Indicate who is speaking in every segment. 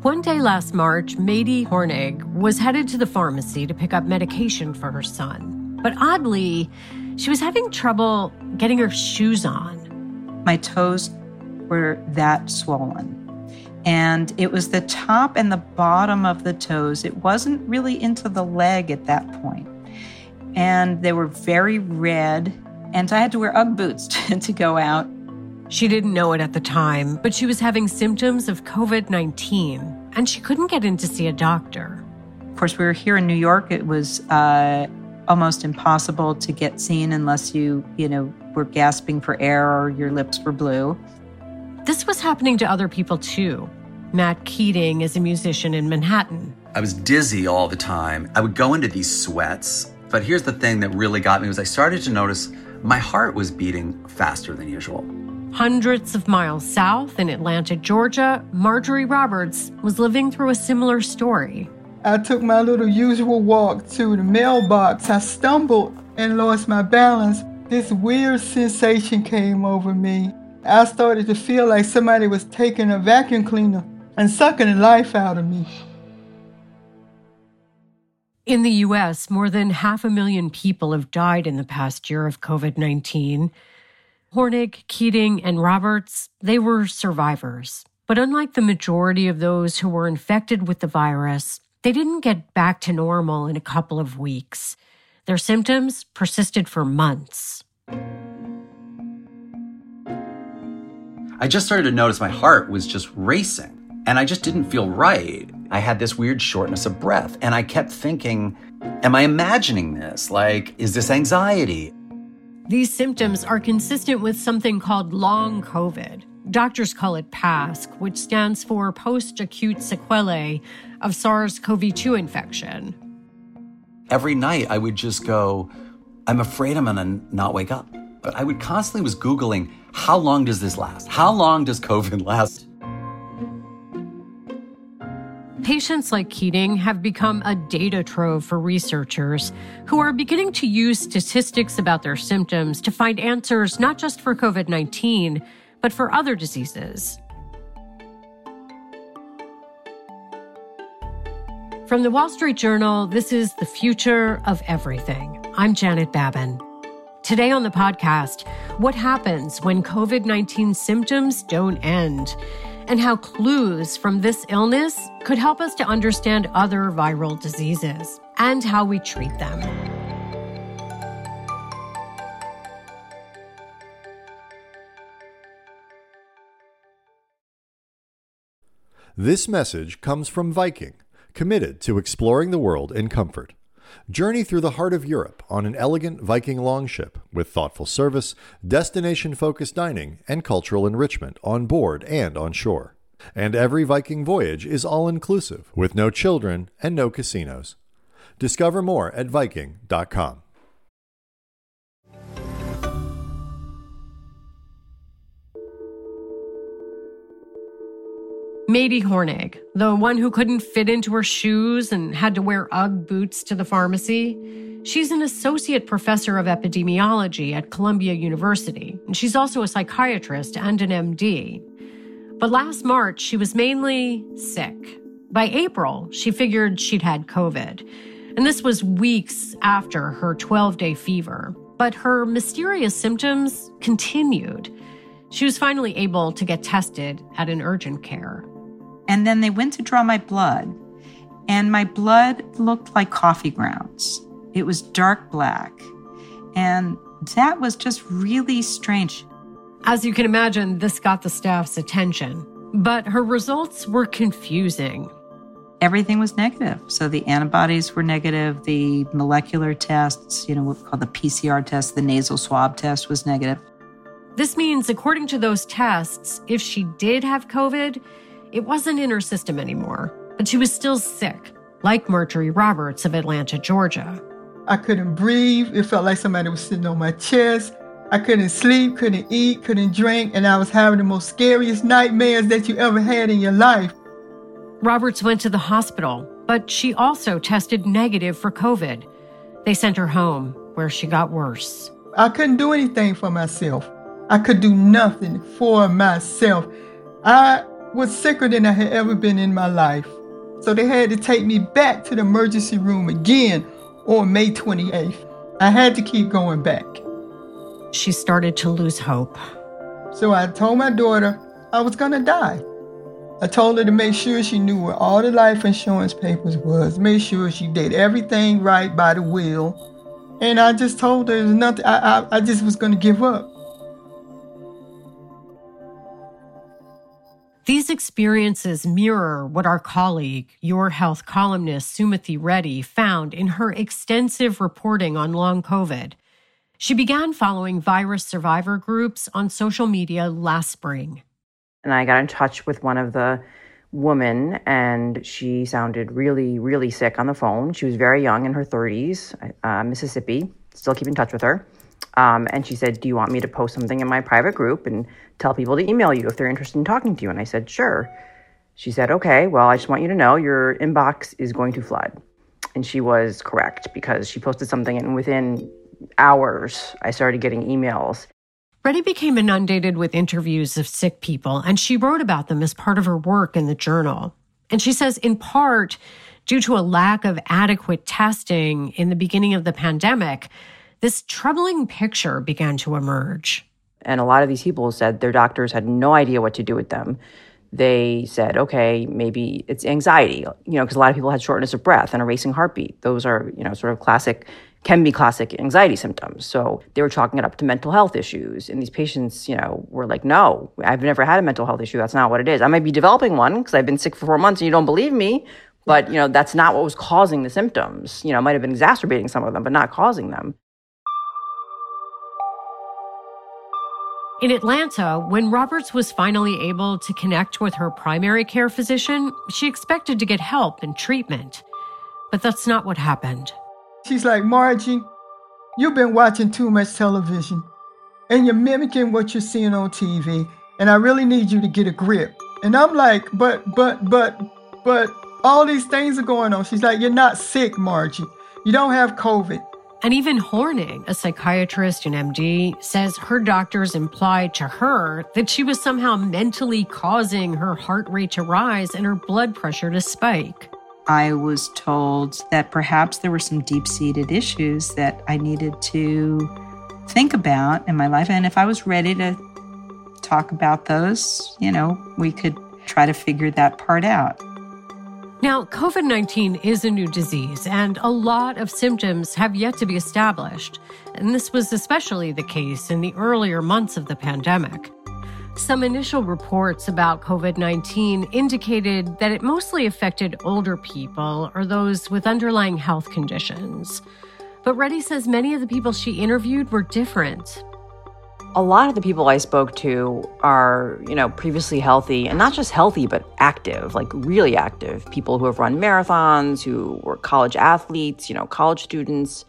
Speaker 1: One day last March, Mady Hornig was headed to the pharmacy to pick up medication for her son. But oddly, she was having trouble getting her shoes on.
Speaker 2: My toes were that swollen. And it was the top and the bottom of the toes. It wasn't really into the leg at that point. And they were very red. And I had to wear Ugg boots to go out.
Speaker 1: She didn't know it at the time, but she was having symptoms of COVID-19, and she couldn't get in to see a doctor.
Speaker 2: Of course, we were here in New York. It was almost impossible to get seen unless you were gasping for air or your lips were blue.
Speaker 1: This was happening to other people, too. Matt Keating is a musician in Manhattan.
Speaker 3: I was dizzy all the time. I would go into these sweats. But here's the thing that really got me was I started to notice my heart was beating faster than usual.
Speaker 1: Hundreds of miles south in Atlanta, Georgia, Marjorie Roberts was living through a similar story.
Speaker 4: I took my little usual walk to the mailbox. I stumbled and lost my balance. This weird sensation came over me. I started to feel like somebody was taking a vacuum cleaner and sucking the life out of me.
Speaker 1: In the U.S., more than 500,000 people have died in the past year of COVID-19. Hornig, Keating, and Roberts, they were survivors. But unlike the majority of those who were infected with the virus, they didn't get back to normal in a couple of weeks. Their symptoms persisted for months.
Speaker 3: I just started to notice my heart was just racing, and I just didn't feel right. I had this weird shortness of breath, and I kept thinking, am I imagining this? Like, is this anxiety?
Speaker 1: These symptoms are consistent with something called long COVID. Doctors call it PASC, which stands for post-acute sequelae of SARS-CoV-2 infection.
Speaker 3: Every night I would just go, I'm afraid I'm going to not wake up. But I would constantly was Googling, how long does this last? How long does COVID last?
Speaker 1: Patients like Keating have become a data trove for researchers who are beginning to use statistics about their symptoms to find answers not just for COVID-19, but for other diseases. From the Wall Street Journal, this is The Future of Everything. I'm Janet Babin. Today on the podcast, what happens when COVID-19 symptoms don't end, and how clues from this illness could help us to understand other viral diseases and how we treat them.
Speaker 5: This message comes from Viking, committed to exploring the world in comfort. Journey through the heart of Europe on an elegant Viking longship with thoughtful service, destination-focused dining, and cultural enrichment on board and on shore. And every Viking voyage is all-inclusive, with no children and no casinos. Discover more at Viking.com.
Speaker 1: Mady Hornig, the one who couldn't fit into her shoes and had to wear Ugg boots to the pharmacy, she's an associate professor of epidemiology at Columbia University, and she's also a psychiatrist and an MD. But last March, she was mainly sick. By April, she figured she'd had COVID, and this was weeks after her 12-day fever. But her mysterious symptoms continued. She was finally able to get tested at an urgent care.
Speaker 2: And then they went to draw my blood, and my blood looked like coffee grounds. It was dark black, and that was just really strange.
Speaker 1: As you can imagine, this got the staff's attention, but her results were confusing.
Speaker 2: Everything was negative. So the antibodies were negative, the molecular tests, what we call the PCR test, the nasal swab test was negative.
Speaker 1: This means, according to those tests, if she did have COVID, it wasn't in her system anymore, but she was still sick, like Marjorie Roberts of Atlanta, Georgia.
Speaker 4: I couldn't breathe. It felt like somebody was sitting on my chest. I couldn't sleep, couldn't eat, couldn't drink, and I was having the most scariest nightmares that you ever had in your life.
Speaker 1: Roberts went to the hospital, but she also tested negative for COVID. They sent her home, where she got worse.
Speaker 4: I couldn't do anything for myself. I could do nothing for myself. I was sicker than I had ever been in my life. So they had to take me back to the emergency room again on May 28th. I had to keep going back.
Speaker 1: She started to lose hope.
Speaker 4: So I told my daughter I was going to die. I told her to make sure she knew where all the life insurance papers was, make sure she did everything right by the will. And I just told her there's nothing, I just was going to give up.
Speaker 1: These experiences mirror what our colleague, Your Health columnist Sumathi Reddy, found in her extensive reporting on long COVID. She began following virus survivor groups on social media last spring.
Speaker 6: And I got in touch with one of the women, and she sounded really, really sick on the phone. She was very young, in her 30s, Mississippi, still keep in touch with her. And she said, do you want me to post something in my private group and tell people to email you if they're interested in talking to you? And I said, sure. She said, okay, well, I just want you to know your inbox is going to flood. And she was correct, because she posted something, and within hours, I started getting emails.
Speaker 1: Reddy became inundated with interviews of sick people, and she wrote about them as part of her work in the journal. And she says, in part, due to a lack of adequate testing in the beginning of the pandemic, this troubling picture began to emerge.
Speaker 6: And a lot of these people said their doctors had no idea what to do with them. They said, okay, maybe it's anxiety, because a lot of people had shortness of breath and a racing heartbeat. Those are, sort of can be classic anxiety symptoms. So they were chalking it up to mental health issues. And these patients, were like, no, I've never had a mental health issue. That's not what it is. I might be developing one because I've been sick for 4 months and you don't believe me. But, that's not what was causing the symptoms. It might have been exacerbating some of them, but not causing them.
Speaker 1: In Atlanta, when Roberts was finally able to connect with her primary care physician, she expected to get help and treatment. But that's not what happened.
Speaker 4: She's like, Margie, you've been watching too much television, and you're mimicking what you're seeing on TV, and I really need you to get a grip. And I'm like, but all these things are going on. She's like, you're not sick, Margie. You don't have COVID.
Speaker 1: And even Horning, a psychiatrist and MD, says her doctors implied to her that she was somehow mentally causing her heart rate to rise and her blood pressure to spike.
Speaker 2: I was told that perhaps there were some deep-seated issues that I needed to think about in my life. And if I was ready to talk about those, we could try to figure that part out.
Speaker 1: Now, COVID-19 is a new disease, and a lot of symptoms have yet to be established. And this was especially the case in the earlier months of the pandemic. Some initial reports about COVID-19 indicated that it mostly affected older people or those with underlying health conditions. But Reddy says many of the people she interviewed were different.
Speaker 6: A lot of the people I spoke to are, previously healthy, and not just healthy, but active, like really active. People who have run marathons, who were college athletes, college students.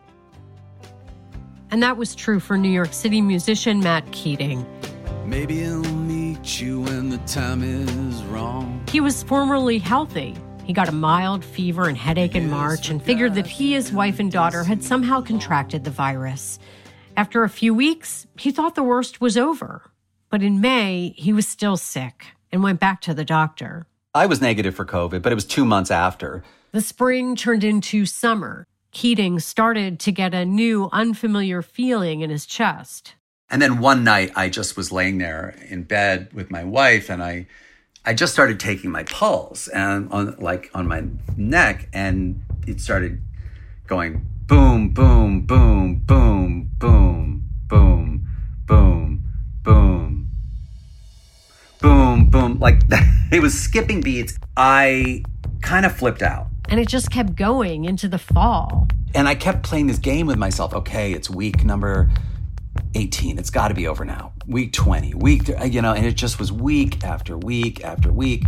Speaker 1: And that was true for New York City musician Matt Keating.
Speaker 7: Maybe I'll meet you when the time is wrong.
Speaker 1: He was formerly healthy. He got a mild fever and headache in March and figured that he, his wife, and daughter had somehow contracted the virus. After a few weeks, he thought the worst was over. But in May, he was still sick and went back to the doctor.
Speaker 3: I was negative for COVID, but it was 2 months after.
Speaker 1: The spring turned into summer. Keating started to get a new, unfamiliar feeling in his chest.
Speaker 3: And then one night, I just was laying there in bed with my wife, and I just started taking my pulse and on my neck, and it started going boom, boom, boom, boom, boom, boom, boom, boom, boom, boom, like that. It was skipping beats. I kind of flipped out.
Speaker 1: And it just kept going into the fall.
Speaker 3: And I kept playing this game with myself. Okay, it's week number 18. It's got to be over now. Week 20, and it just was week after week after week.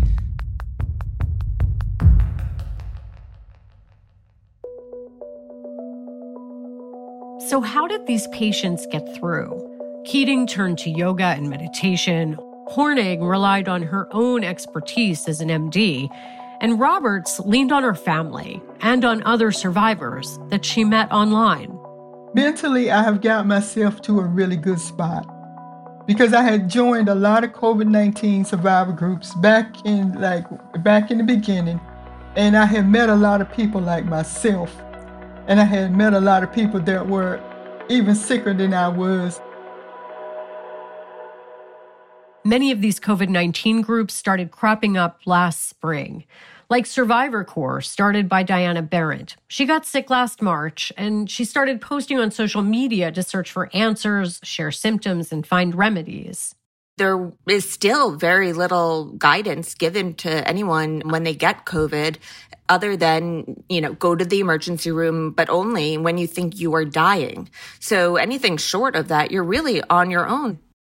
Speaker 1: So how did these patients get through? Keating turned to yoga and meditation. Hornig relied on her own expertise as an MD. And Roberts leaned on her family and on other survivors that she met online.
Speaker 4: Mentally, I have got myself to a really good spot because I had joined a lot of COVID-19 survivor groups back in the beginning. And I had met a lot of people like myself. And I had met a lot of people that were even sicker than I was.
Speaker 1: Many of these COVID-19 groups started cropping up last spring, like Survivor Corps, started by Diana Berendt. She got sick last March, and she started posting on social media to search for answers, share symptoms, and find remedies.
Speaker 8: There is still very little guidance given to anyone when they get COVID, other than, go to the emergency room, but only when you think you are dying. So anything short of that, you're really on your own.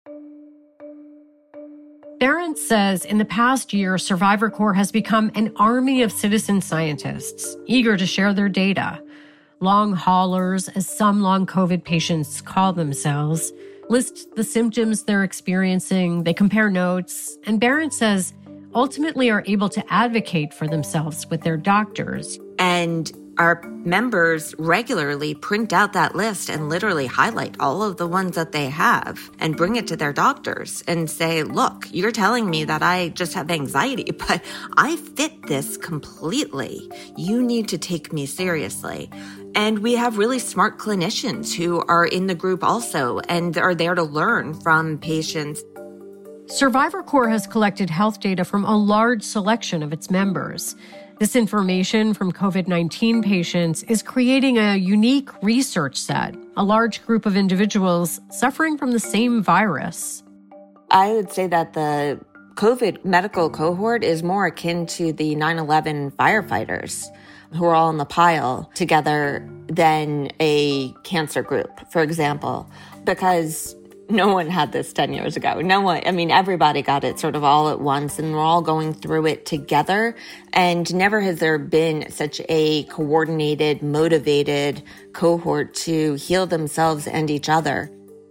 Speaker 1: Berendt says in the past year, Survivor Corps has become an army of citizen scientists, eager to share their data. Long haulers, as some long COVID patients call themselves, list the symptoms they're experiencing, they compare notes, and Berendt says ultimately are able to advocate for themselves with their doctors.
Speaker 8: And our members regularly print out that list and literally highlight all of the ones that they have and bring it to their doctors and say, look, you're telling me that I just have anxiety, but I fit this completely. You need to take me seriously. And we have really smart clinicians who are in the group also and are there to learn from patients.
Speaker 1: Survivor Corps has collected health data from a large selection of its members. This information from COVID-19 patients is creating a unique research set, a large group of individuals suffering from the same virus.
Speaker 8: I would say that the COVID medical cohort is more akin to the 9/11 firefighters who are all in the pile together than a cancer group, for example, because no one had this 10 years ago. Everybody got it sort of all at once, and we're all going through it together. And never has there been such a coordinated, motivated cohort to heal themselves and each other.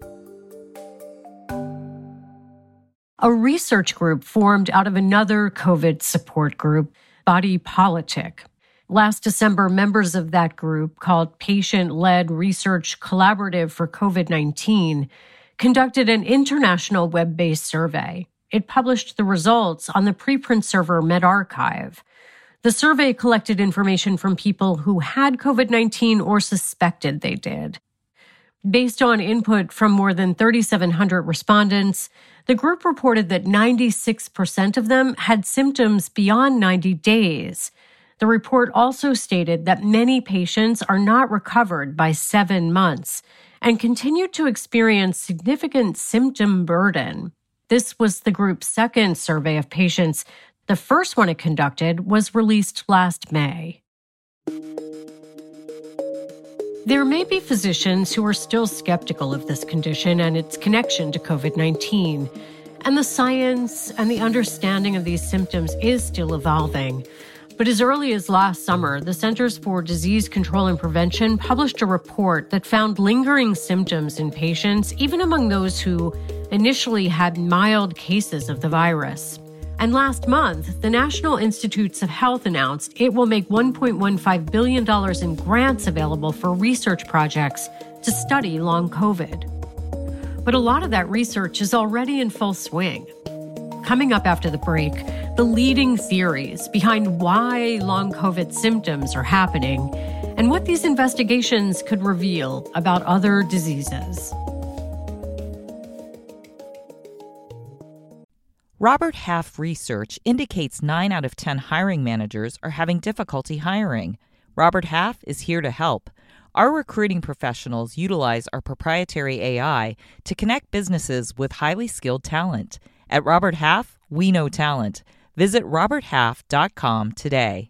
Speaker 1: A research group formed out of another COVID support group, Body Politic. Last December, members of that group, called Patient-Led Research Collaborative for COVID-19, conducted an international web-based survey. It published the results on the preprint server medRxiv. The survey collected information from people who had COVID-19 or suspected they did. Based on input from more than 3,700 respondents, the group reported that 96% of them had symptoms beyond 90 days. The report also stated that many patients are not recovered by 7 months and continued to experience significant symptom burden. This was the group's second survey of patients. The first one it conducted was released last May. There may be physicians who are still skeptical of this condition and its connection to COVID-19. And the science and the understanding of these symptoms is still evolving. But as early as last summer, the Centers for Disease Control and Prevention published a report that found lingering symptoms in patients, even among those who initially had mild cases of the virus. And last month, the National Institutes of Health announced it will make $1.15 billion in grants available for research projects to study long COVID. But a lot of that research is already in full swing. Coming up after the break, the leading theories behind why long COVID symptoms are happening and what these investigations could reveal about other diseases.
Speaker 9: Robert Half research indicates 9 out of 10 hiring managers are having difficulty hiring. Robert Half is here to help. Our recruiting professionals utilize our proprietary AI to connect businesses with highly skilled talent. At Robert Half, we know talent. Visit roberthalf.com today.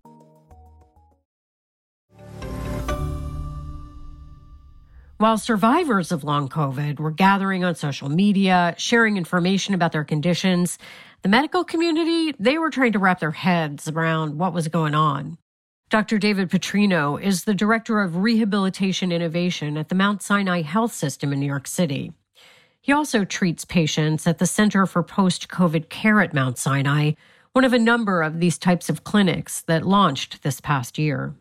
Speaker 1: While survivors of long COVID were gathering on social media, sharing information about their conditions, the medical community, they were trying to wrap their heads around what was going on. Dr. David Petrino is the Director of Rehabilitation Innovation at the Mount Sinai Health System in New York City. He also treats patients at the Center for Post-COVID Care at Mount Sinai, one of a number of these types of clinics that launched this past year.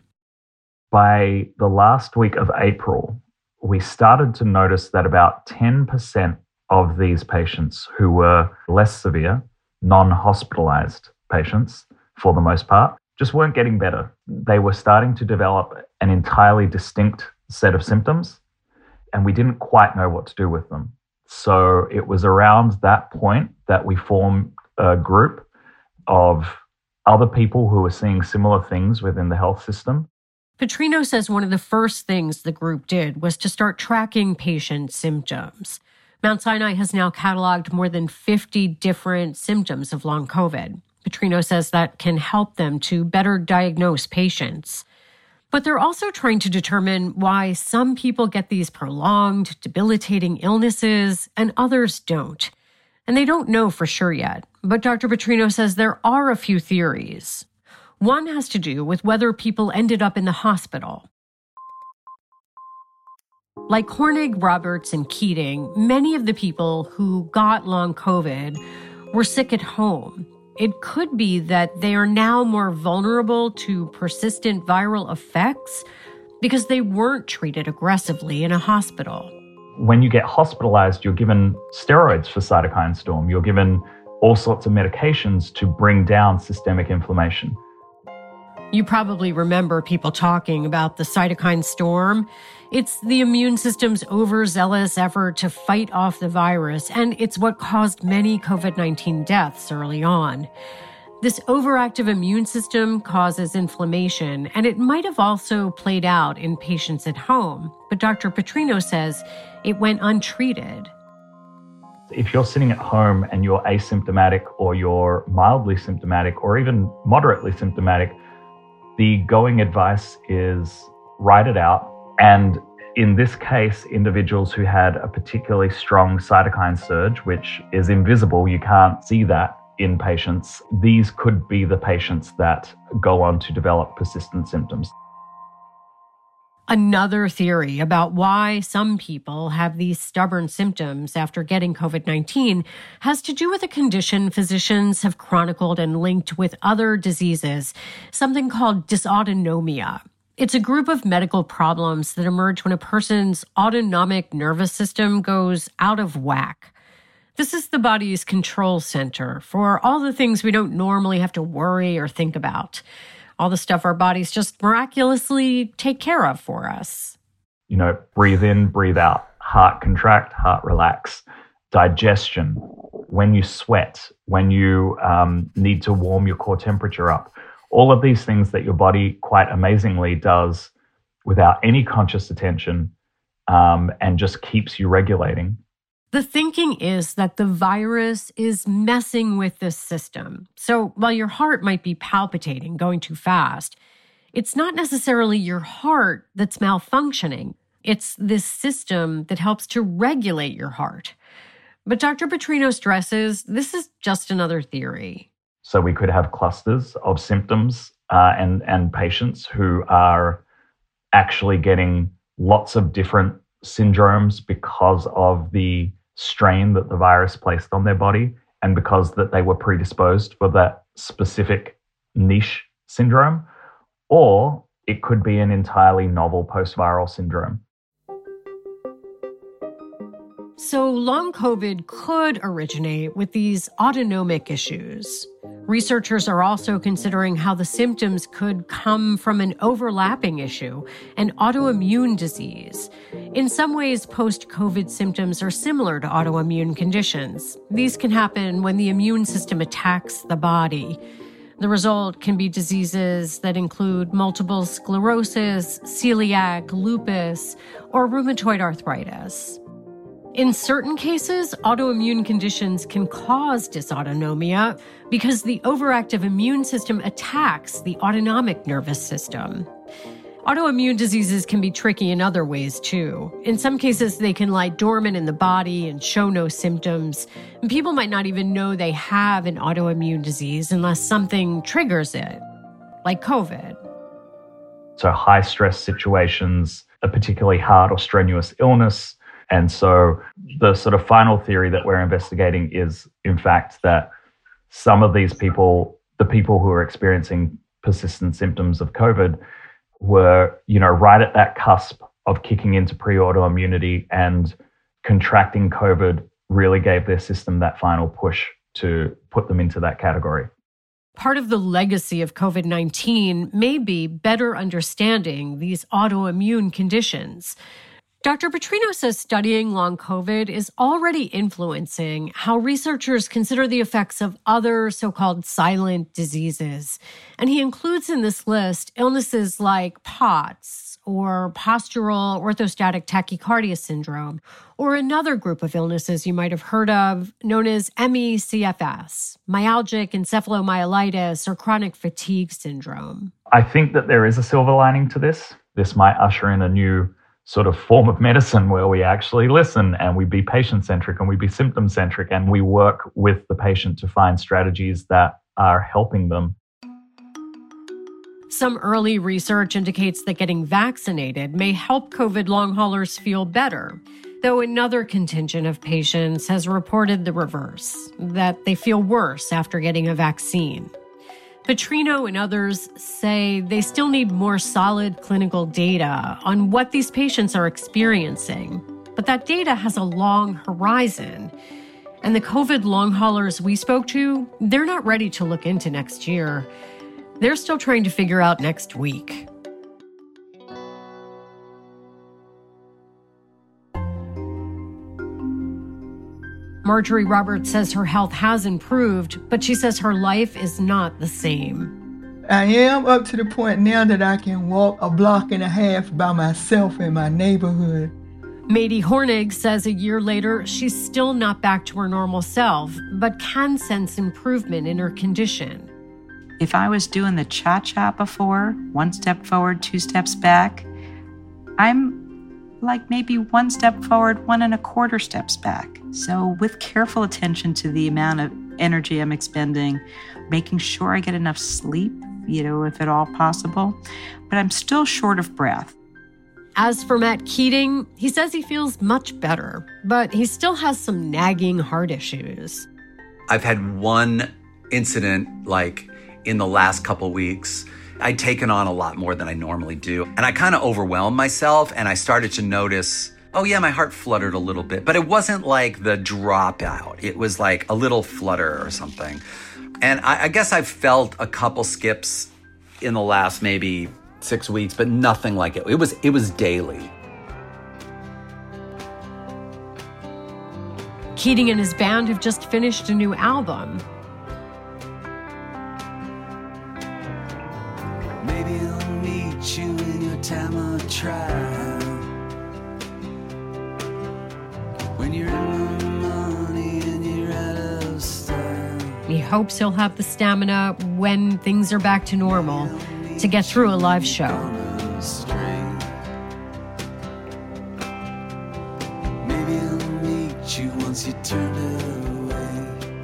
Speaker 10: By the last week of April, we started to notice that about 10% of these patients who were less severe, non-hospitalized patients for the most part, just weren't getting better. They were starting to develop an entirely distinct set of symptoms, and we didn't quite know what to do with them. So it was around that point that we formed a group of other people who were seeing similar things within the health system.
Speaker 1: Petrino says one of the first things the group did was to start tracking patient symptoms. Mount Sinai has now cataloged more than 50 different symptoms of long COVID. Petrino says that can help them to better diagnose patients. But they're also trying to determine why some people get these prolonged, debilitating illnesses and others don't. And they don't know for sure yet. But Dr. Petrino says there are a few theories. One has to do with whether people ended up in the hospital. Like Hornig, Roberts, and Keating, many of the people who got long COVID were sick at home. It could be that they are now more vulnerable to persistent viral effects because they weren't treated aggressively in a hospital.
Speaker 10: When you get hospitalized, you're given steroids for cytokine storm. You're given all sorts of medications to bring down systemic inflammation.
Speaker 1: You probably remember people talking about the cytokine storm. It's the immune system's overzealous effort to fight off the virus, and it's what caused many COVID-19 deaths early on. This overactive immune system causes inflammation, and it might have also played out in patients at home. But Dr. Petrino says it went untreated.
Speaker 10: If you're sitting at home and you're asymptomatic or you're mildly symptomatic or even moderately symptomatic, the going advice is write it out. And in this case, individuals who had a particularly strong cytokine surge, which is invisible, you can't see that in patients, these could be the patients that go on to develop persistent symptoms.
Speaker 1: Another theory about why some people have these stubborn symptoms after getting COVID-19 has to do with a condition physicians have chronicled and linked with other diseases, something called dysautonomia. It's a group of medical problems that emerge when a person's autonomic nervous system goes out of whack. This is the body's control center for all the things we don't normally have to worry or think about. All the stuff our bodies just miraculously take care of for us.
Speaker 10: You know, breathe in, breathe out, heart contract, heart relax, digestion, when you sweat, when you need to warm your core temperature up. All of these things that your body quite amazingly does without any conscious attention and just keeps you regulating.
Speaker 1: The thinking is that the virus is messing with this system. So while your heart might be palpitating, going too fast, it's not necessarily your heart that's malfunctioning. It's this system that helps to regulate your heart. But Dr. Petrino stresses this is just another theory.
Speaker 10: So we could have clusters of symptoms and patients who are actually getting lots of different syndromes because of the strain that the virus placed on their body and because that they were predisposed for that specific niche syndrome. Or it could be an entirely novel post-viral syndrome.
Speaker 1: So long COVID could originate with these autonomic issues. Researchers are also considering how the symptoms could come from an overlapping issue, an autoimmune disease. In some ways, post-COVID symptoms are similar to autoimmune conditions. These can happen when the immune system attacks the body. The result can be diseases that include multiple sclerosis, celiac, lupus, or rheumatoid arthritis. In certain cases, autoimmune conditions can cause dysautonomia because the overactive immune system attacks the autonomic nervous system. Autoimmune diseases can be tricky in other ways, too. In some cases, they can lie dormant in the body and show no symptoms. And people might not even know they have an autoimmune disease unless something triggers it, like COVID.
Speaker 10: So high-stress situations, a particularly hard or strenuous illness. And so the sort of final theory that we're investigating is, in fact, that some of these people, the people who are experiencing persistent symptoms of COVID, were, right at that cusp of kicking into pre-autoimmunity and contracting COVID really gave their system that final push to put them into that category.
Speaker 1: Part of the legacy of COVID-19 may be better understanding these autoimmune conditions. Dr. Petrino says studying long COVID is already influencing how researchers consider the effects of other so-called silent diseases. And he includes in this list illnesses like POTS, or postural orthostatic tachycardia syndrome, or another group of illnesses you might have heard of known as ME/CFS, myalgic encephalomyelitis, or chronic fatigue syndrome.
Speaker 10: I think that there is a silver lining to this. This might usher in a new sort of form of medicine where we actually listen and we be patient-centric and we be symptom-centric and we work with the patient to find strategies that are helping them.
Speaker 1: Some early research indicates that getting vaccinated may help COVID long haulers feel better, though another contingent of patients has reported the reverse, that they feel worse after getting a vaccine. Petrino and others say they still need more solid clinical data on what these patients are experiencing, but that data has a long horizon. And the COVID long haulers we spoke to, they're not ready to look into next year. They're still trying to figure out next week. Marjorie Roberts says her health has improved, but she says her life is not the same.
Speaker 4: I am up to the point now that I can walk a block and a half by myself in my neighborhood.
Speaker 1: Mady Hornig says a year later, she's still not back to her normal self, but can sense improvement in her condition.
Speaker 2: If I was doing the cha-cha before, 1 step forward, 2 steps back, I'm like maybe 1 step forward, 1 1/4 steps back. So with careful attention to the amount of energy I'm expending, making sure I get enough sleep, if at all possible, but I'm still short of breath.
Speaker 1: As for Matt Keating, he says he feels much better, but he still has some nagging heart issues.
Speaker 3: I've had one incident in the last couple weeks. I'd taken on a lot more than I normally do. And I kind of overwhelmed myself and I started to notice, oh yeah, my heart fluttered a little bit, but it wasn't like the dropout. It was like a little flutter or something. And I guess I've felt a couple skips in the last maybe 6 weeks, but nothing like it. It was daily.
Speaker 1: Keating and his band have just finished a new album.
Speaker 7: Maybe I'll meet you in your time of trial. When you're in the money and you're out of style.
Speaker 1: He hopes he'll have the stamina when things are back to normal to get through a live show.
Speaker 7: Maybe I'll meet you once you turn away.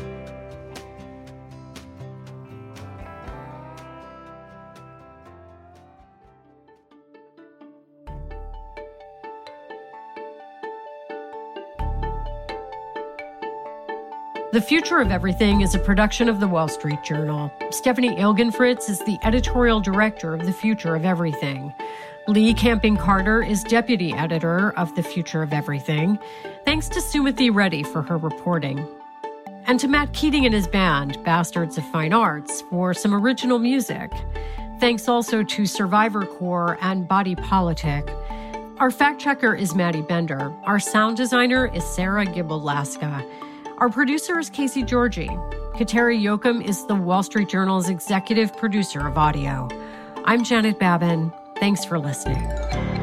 Speaker 1: The Future of Everything is a production of The Wall Street Journal. Stephanie Ilgenfritz is the editorial director of The Future of Everything. Lee Camping-Carter is deputy editor of The Future of Everything. Thanks to Sumathi Reddy for her reporting. And to Matt Keating and his band, Bastards of Fine Arts, for some original music. Thanks also to Survivor Corps and Body Politic. Our fact checker is Maddie Bender. Our sound designer is Sarah Gibble-Laska. Our producer is Casey Georgie. Kateri Jochum is the Wall Street Journal's executive producer of audio. I'm Janet Babin. Thanks for listening.